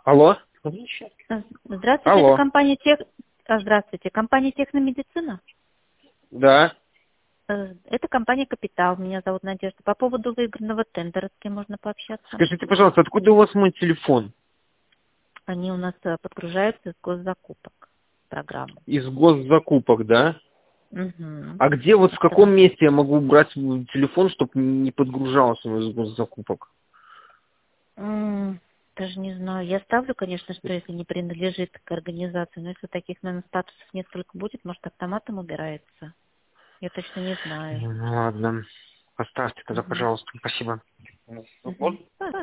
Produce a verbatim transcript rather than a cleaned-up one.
Алло? А, Здравствуйте, это Алло. компания Тех... а, Здравствуйте, компания Техномедицина. Да. Э, Это компания Капитал. Меня зовут Надежда. По поводу выигранного тендера с кем можно пообщаться? Скажите, пожалуйста, откуда у вас мой телефон? Они у нас э, подгружаются из госзакупок программы. Из госзакупок, да? Угу. А где вот в каком месте я могу убрать свой телефон, чтобы не подгружался он из госзакупок? Даже не знаю. Я ставлю, конечно, что если не принадлежит к организации, но если таких, наверное, статусов несколько будет, может, автоматом убирается. Я точно не знаю. Ну ладно. Поставьте тогда, Угу. пожалуйста. Спасибо. Угу.